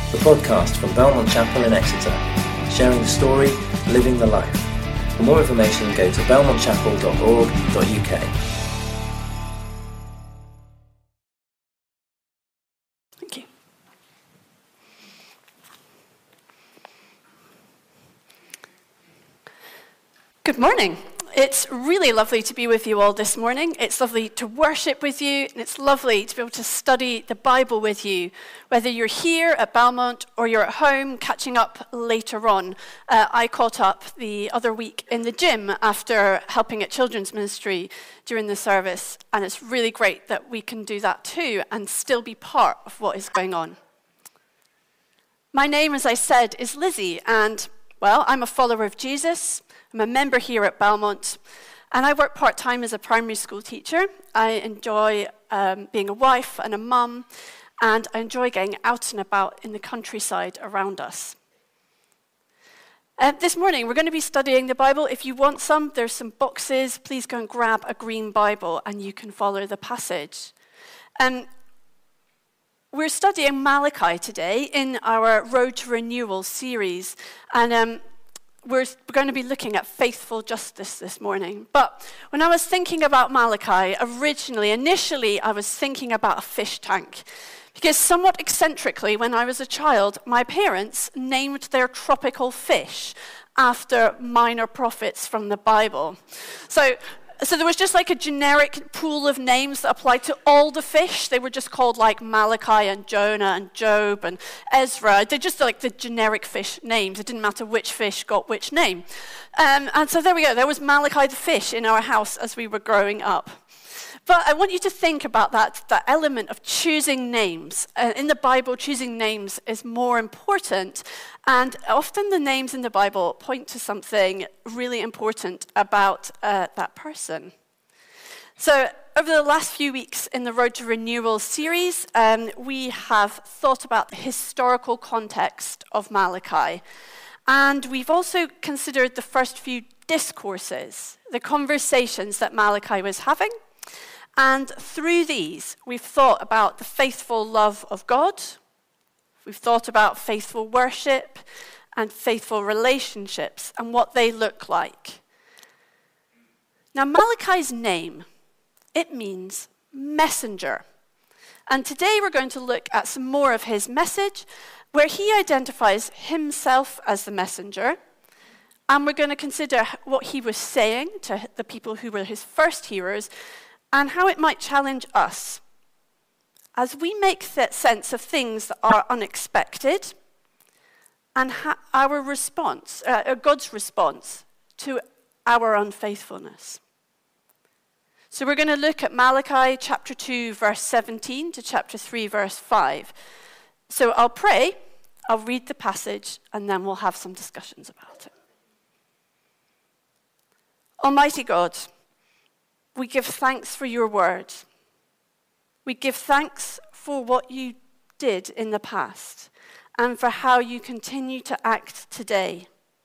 the podcast from Belmont Chapel in Exeter, sharing the story, living the life. For more information, go to belmontchapel.org.uk. Thank you. Good morning. It's really lovely to be with you all this morning. It's lovely to worship with you, and it's lovely to be able to study the Bible with you, whether you're here at Belmont or you're at home catching up later on. I caught up the other week in the gym after helping at children's ministry during the service, and it's really great that we can do that too and still be part of what is going on. My name, as I said, is Lizzie, and, well, I'm a follower of Jesus. I'm a member here at Belmont, and I work part-time as a primary school teacher. I enjoy being a wife and a mum, and I enjoy getting out and about in the countryside around us. This morning, we're going to be studying the Bible. If you want some, there's some boxes. Please go and grab a green Bible, and you can follow the passage. We're studying Malachi today in our Road to Renewal series, and we're going to be looking at faithful justice this morning. But when I was thinking about Malachi, initially, I was thinking about a fish tank. Because somewhat eccentrically, when I was a child, my parents named their tropical fish after minor prophets from the Bible. So there was just like a generic pool of names that applied to all the fish. They were just called like Malachi and Jonah and Job and Ezra. They're just like the generic fish names. It didn't matter which fish got which name. And so there we go. There was Malachi the fish in our house as we were growing up. But I want you to think about that element of choosing names. In the Bible, choosing names is more important. And often the names in the Bible point to something really important about that person. So over the last few weeks in the Road to Renewal series, we have thought about the historical context of Malachi. And we've also considered the first few discourses, the conversations that Malachi was having. And through these, we've thought about the faithful love of God. We've thought about faithful worship and faithful relationships and what they look like. Now, Malachi's name, it means messenger. And today we're going to look at some more of his message, where he identifies himself as the messenger. And we're going to consider what he was saying to the people who were his first hearers, and how it might challenge us as we make sense of things that are unexpected, and our response, God's response to our unfaithfulness. So we're going to look at Malachi chapter 2, verse 17 to chapter 3, verse 5. So I'll pray, I'll read the passage, and then we'll have some discussions about it. Almighty God, we give thanks for your word. We give thanks for what you did in the past and for how you continue to act today.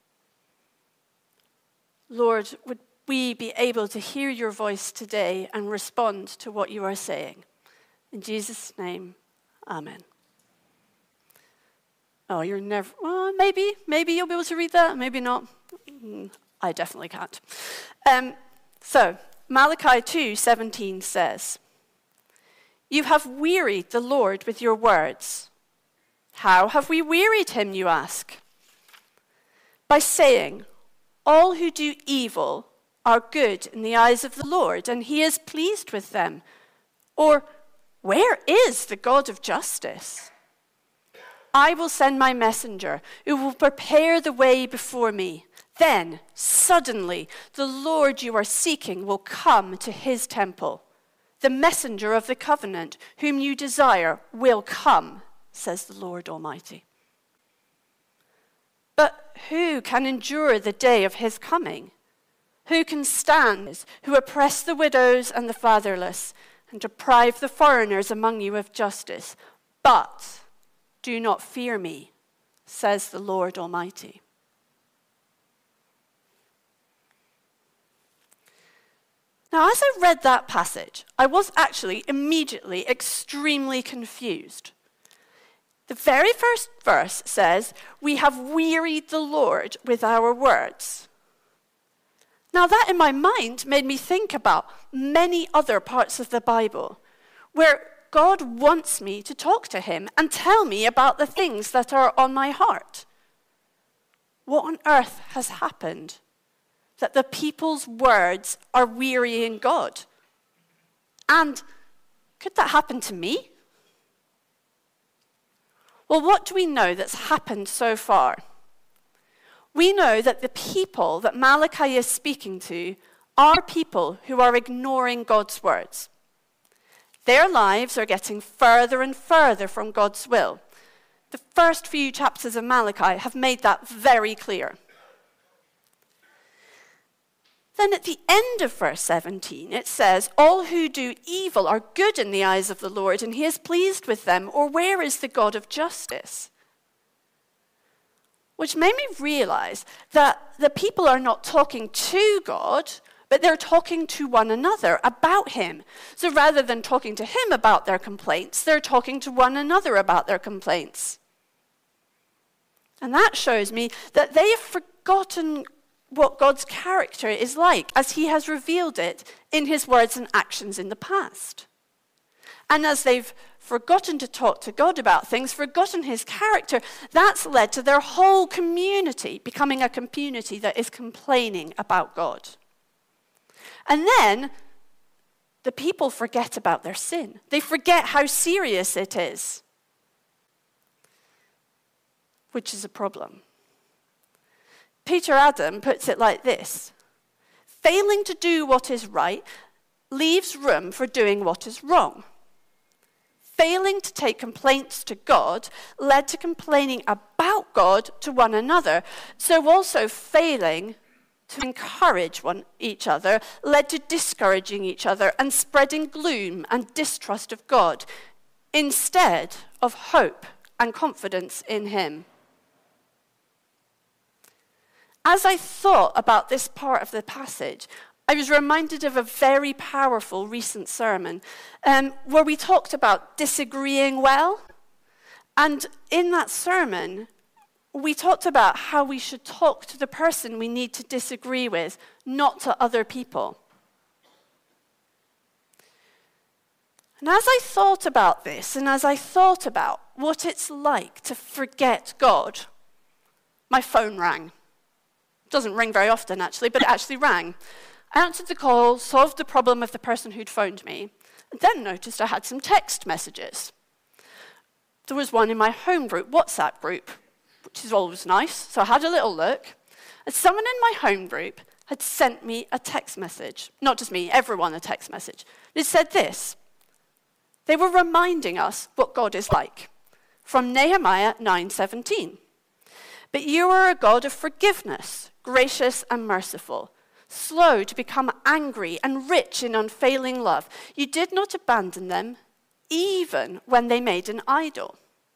Lord, would we be able to hear your voice today and respond to what you are saying? In Jesus' name, amen. Oh, you're never, well, maybe you'll be able to read that, maybe not. I definitely can't. So, Malachi 2:17 says, "You have wearied the Lord with your words." How have we wearied him, you ask? By saying, all who do evil are good in the eyes of the Lord, and he is pleased with them. Or, where is the God of justice? I will send my messenger, who will prepare the way before me. Then, suddenly, the Lord you are seeking will come to his temple. The messenger of the covenant, whom you desire, will come, says the Lord Almighty. But who can endure the day of his coming? Who can stand, who oppress the widows and the fatherless, and deprive the foreigners among you of justice? But do not fear me, says the Lord Almighty. Now, as I read that passage, I was actually immediately extremely confused. The very first verse says, "We have wearied the Lord with our words." Now that in my mind made me think about many other parts of the Bible where God wants me to talk to him and tell me about the things that are on my heart. What on earth has happened that the people's words are wearying God? And could that happen to me? Well, what do we know that's happened so far? We know that the people that Malachi is speaking to are people who are ignoring God's words. Their lives are getting further and further from God's will. The first few chapters of Malachi have made that very clear. Then at the end of verse 17, it says, "All who do evil are good in the eyes of the Lord, and he is pleased with them. Or where is the God of justice?" Which made me realize that the people are not talking to God, but they're talking to one another about him. So rather than talking to him about their complaints, they're talking to one another about their complaints. And that shows me that they have forgotten what God's character is like as he has revealed it in his words and actions in the past. And as they've forgotten to talk to God about things, forgotten his character, that's led to their whole community becoming a community that is complaining about God. And then the people forget about their sin. They forget how serious it is, which is a problem. Peter Adam puts it like this: failing to do what is right leaves room for doing what is wrong. Failing to take complaints to God led to complaining about God to one another. So also failing to encourage each other led to discouraging each other and spreading gloom and distrust of God instead of hope and confidence in him. As I thought about this part of the passage, I was reminded of a very powerful recent sermon where we talked about disagreeing well. And in that sermon, we talked about how we should talk to the person we need to disagree with, not to other people. And as I thought about this, and as I thought about what it's like to forget God, my phone rang. It doesn't ring very often, actually, but it actually rang. I answered the call, solved the problem of the person who'd phoned me, and then noticed I had some text messages. There was one in my home group, WhatsApp group, which is always nice, so I had a little look, and someone in my home group had sent me a text message. Not just me, everyone a text message. It said this: they were reminding us what God is like, from Nehemiah 9:17. "But you are a God of forgiveness, gracious and merciful, slow to become angry and rich in unfailing love. You did not abandon them, even when they made an idol."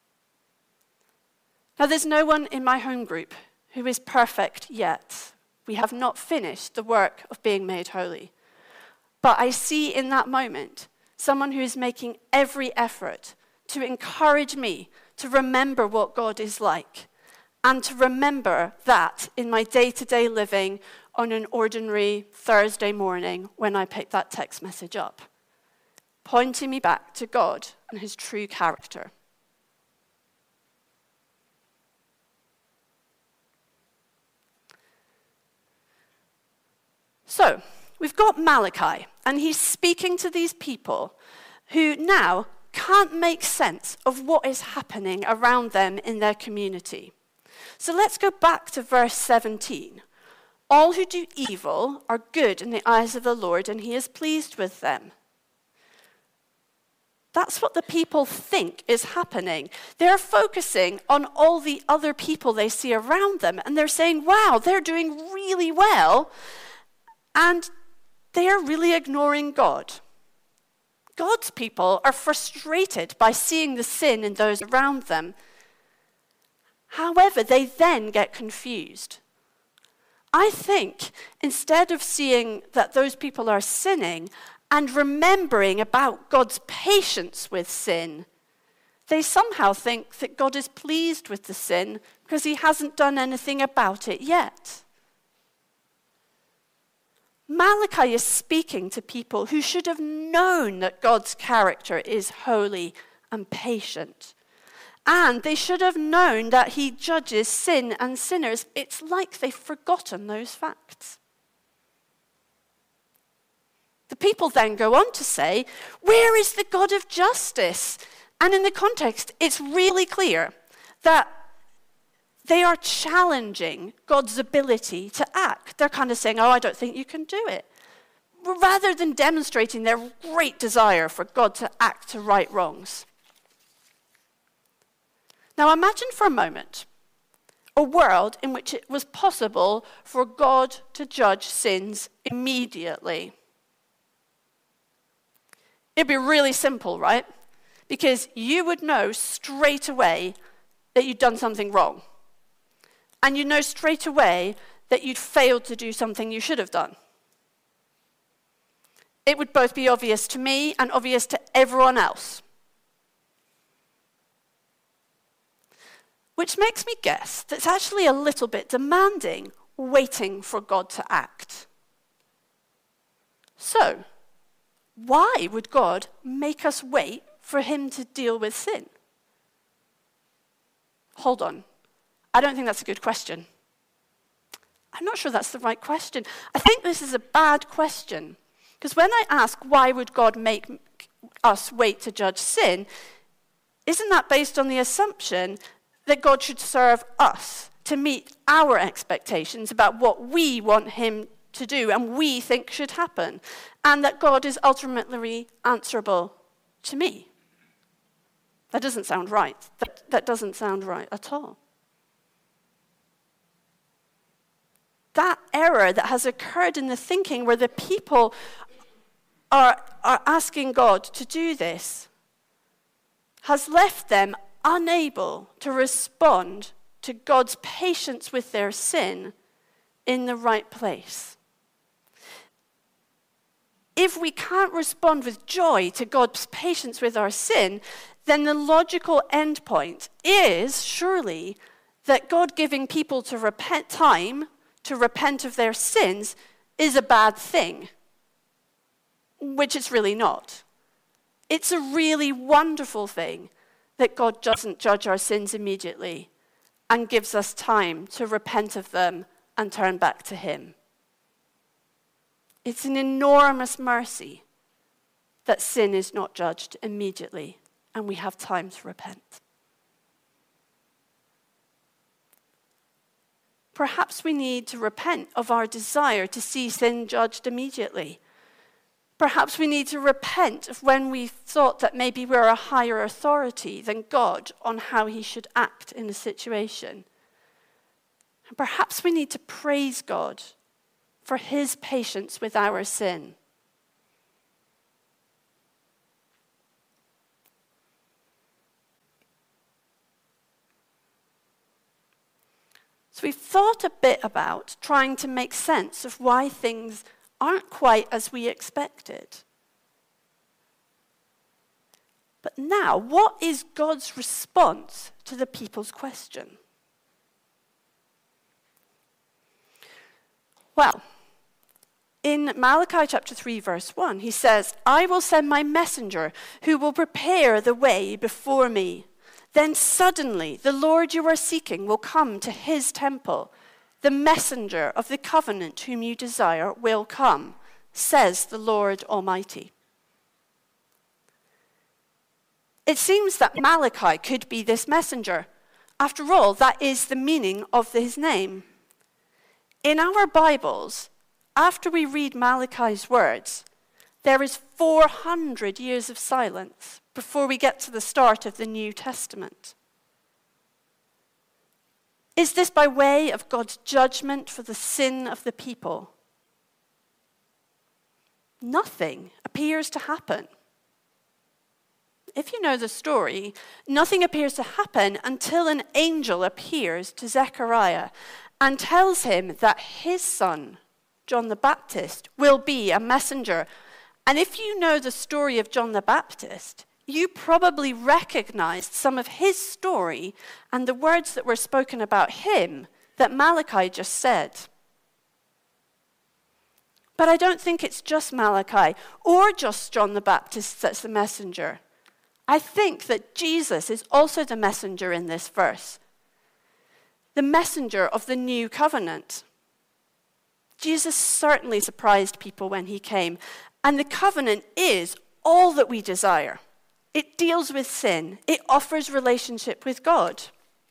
Now, there's no one in my home group who is perfect yet. We have not finished the work of being made holy. But I see in that moment someone who is making every effort to encourage me to remember what God is like, and to remember that in my day-to-day living on an ordinary Thursday morning when I pick that text message up, pointing me back to God and his true character. So, we've got Malachi, and he's speaking to these people who now can't make sense of what is happening around them in their community. So let's go back to verse 17. "All who do evil are good in the eyes of the Lord, and he is pleased with them." That's what the people think is happening. They're focusing on all the other people they see around them, and they're saying, wow, they're doing really well, and they're really ignoring God. God's people are frustrated by seeing the sin in those around them. However, they then get confused. I think instead of seeing that those people are sinning and remembering about God's patience with sin, They somehow think that God is pleased with the sin because he hasn't done anything about it yet. Malachi is speaking to people who should have known that God's character is holy and patient. And they should have known that he judges sin and sinners. It's like they've forgotten those facts. The people then go on to say, where is the God of justice? And in the context, it's really clear that they are challenging God's ability to act. They're kind of saying, I don't think you can do it. Rather than demonstrating their great desire for God to act to right wrongs. Now imagine for a moment a world in which it was possible for God to judge sins immediately. It'd be really simple, right? Because you would know straight away that you'd done something wrong. And you know straight away that you'd failed to do something you should have done. It would both be obvious to me and obvious to everyone else. Which makes me guess that's actually a little bit demanding, waiting for God to act. So, why would God make us wait for him to deal with sin? Hold on. I don't think that's a good question. I'm not sure that's the right question. I think this is a bad question. Because when I ask why would God make us wait to judge sin, isn't that based on the assumption that God should serve us to meet our expectations about what we want him to do and we think should happen, and that God is ultimately answerable to me? That doesn't sound right. That doesn't sound right at all. That error that has occurred in the thinking where the people are asking God to do this has left them unable to respond to God's patience with their sin in the right place. If we can't respond with joy to God's patience with our sin, then the logical endpoint is surely that God giving people to repent time to repent of their sins is a bad thing, which it's really not. It's a really wonderful thing that God doesn't judge our sins immediately and gives us time to repent of them and turn back to him. It's an enormous mercy that sin is not judged immediately and we have time to repent. Perhaps we need to repent of our desire to see sin judged immediately. Perhaps we need to repent of when we thought that maybe we're a higher authority than God on how he should act in a situation. And perhaps we need to praise God for his patience with our sin. So we've thought a bit about trying to make sense of why things aren't quite as we expected. But now, what is God's response to the people's question? Well, in Malachi chapter 3, verse 1, he says, I will send my messenger who will prepare the way before me. Then suddenly the Lord you are seeking will come to his temple. The messenger of the covenant whom you desire will come, says the Lord Almighty. It seems that Malachi could be this messenger. After all, that is the meaning of his name. In our Bibles, after we read Malachi's words, there is 400 years of silence before we get to the start of the New Testament. Is this by way of God's judgment for the sin of the people? Nothing appears to happen. If you know the story, nothing appears to happen until an angel appears to Zechariah and tells him that his son, John the Baptist, will be a messenger. And if you know the story of John the Baptist, you probably recognized some of his story and the words that were spoken about him that Malachi just said. But I don't think it's just Malachi or just John the Baptist that's the messenger. I think that Jesus is also the messenger in this verse, the messenger of the new covenant. Jesus certainly surprised people when he came, and the covenant is all that we desire. It deals with sin. It offers relationship with God.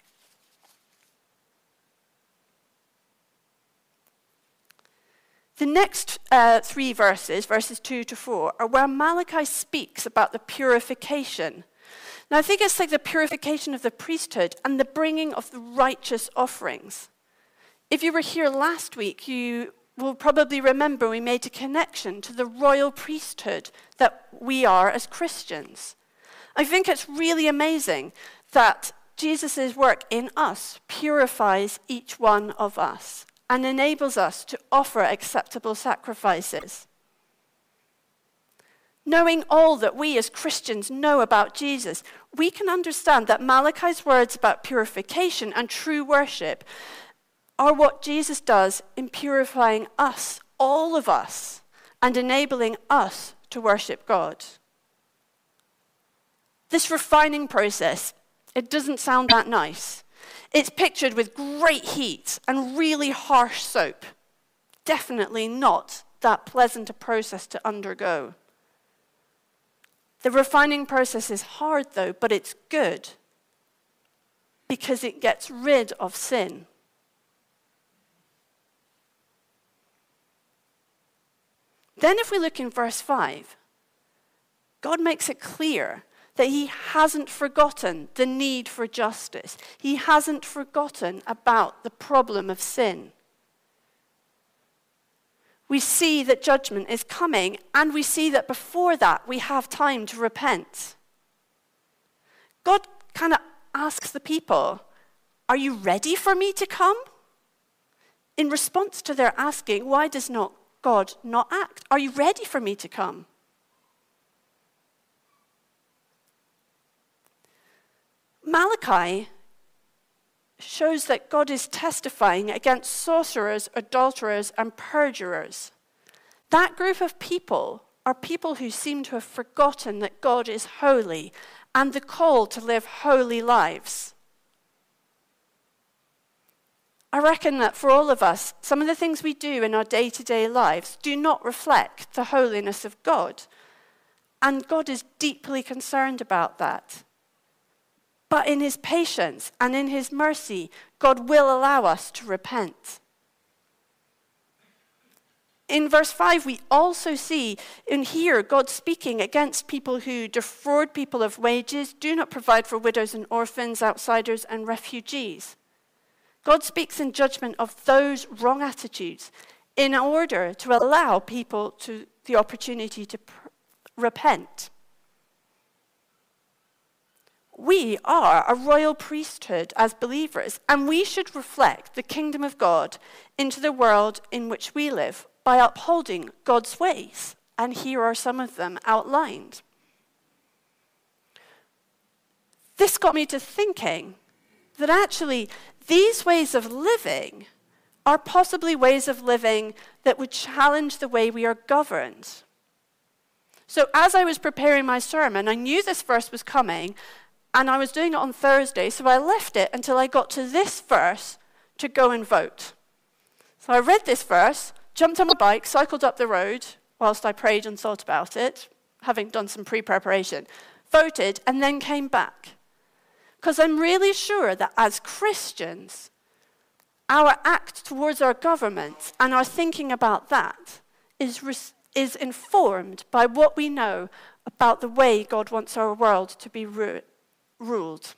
The next 3 verses, verses 2 to 4, are where Malachi speaks about the purification. Now, I think it's like the purification of the priesthood and the bringing of the righteous offerings. If you were here last week, you will probably remember we made a connection to the royal priesthood that we are as Christians. I think it's really amazing that Jesus' work in us purifies each one of us and enables us to offer acceptable sacrifices. Knowing all that we as Christians know about Jesus, we can understand that Malachi's words about purification and true worship are what Jesus does in purifying us, all of us, and enabling us to worship God. This refining process, it doesn't sound that nice. It's pictured with great heat and really harsh soap. Definitely not that pleasant a process to undergo. The refining process is hard though, but it's good because it gets rid of sin. Then if we look in verse 5, God makes it clear that he hasn't forgotten the need for justice. He hasn't forgotten about the problem of sin. We see that judgment is coming, and we see that before that we have time to repent. God kind of asks the people, are you ready for me to come? In response to their asking, why does not God not act? Are you ready for me to come? Malachi shows that God is testifying against sorcerers, adulterers, and perjurers. That group of people are people who seem to have forgotten that God is holy and the call to live holy lives. I reckon that for all of us, some of the things we do in our day-to-day lives do not reflect the holiness of God. And God is deeply concerned about that. But in his patience and in his mercy, God will allow us to repent. In verse 5, we also see and hear God speaking against people who defraud people of wages, do not provide for widows and orphans, outsiders, and refugees. God speaks in judgment of those wrong attitudes in order to allow people the opportunity to repent. We are a royal priesthood as believers, and we should reflect the kingdom of God into the world in which we live by upholding God's ways. And here are some of them outlined. This got me to thinking that actually these ways of living are possibly ways of living that would challenge the way we are governed. So as I was preparing my sermon, I knew this verse was coming, and I was doing it on Thursday, so I left it until I got to this verse to go and vote. So I read this verse, jumped on my bike, cycled up the road whilst I prayed and thought about it, having done some pre-preparation, voted, and then came back. Because I'm really sure that as Christians, our act towards our government and our thinking about that is informed by what we know about the way God wants our world to be ruled.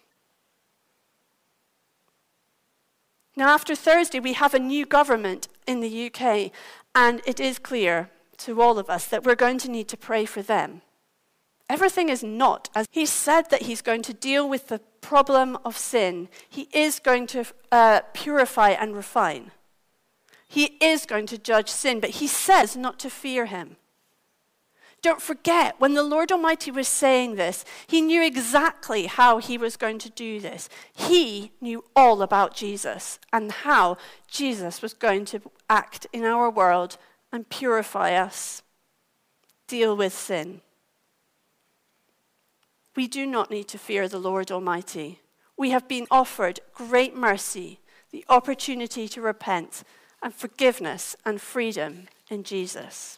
Now, after Thursday, we have a new government in the UK, and it is clear to all of us that we're going to need to pray for them. Everything is not as he said that he's going to deal with the problem of sin. He is going to purify and refine. He is going to judge sin, but he says not to fear him. Don't forget, when the Lord Almighty was saying this, he knew exactly how he was going to do this. He knew all about Jesus and how Jesus was going to act in our world and purify us, deal with sin. We do not need to fear the Lord Almighty. We have been offered great mercy, the opportunity to repent, and forgiveness and freedom in Jesus.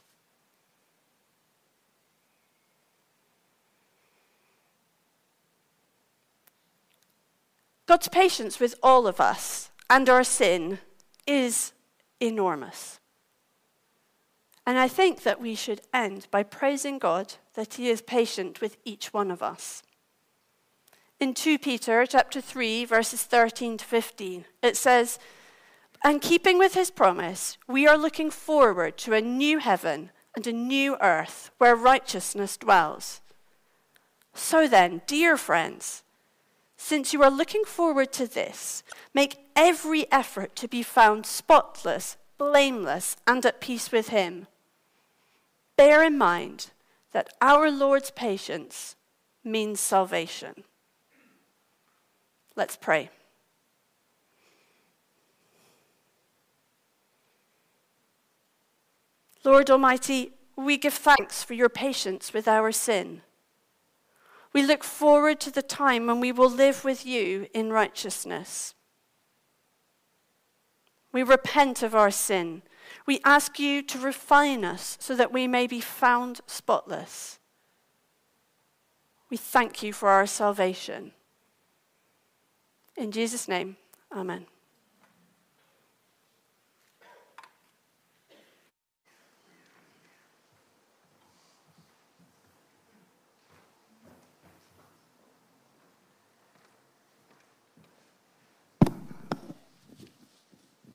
God's patience with all of us and our sin is enormous. And I think that we should end by praising God that he is patient with each one of us. In 2 Peter chapter 3, verses 13 to 15, it says, "And keeping with his promise, we are looking forward to a new heaven and a new earth where righteousness dwells. So then, dear friends, since you are looking forward to this, make every effort to be found spotless, blameless, and at peace with him. Bear in mind that our Lord's patience means salvation." Let's pray. Lord Almighty, we give thanks for your patience with our sin. We look forward to the time when we will live with you in righteousness. We repent of our sin. We ask you to refine us so that we may be found spotless. We thank you for our salvation. In Jesus' name, amen.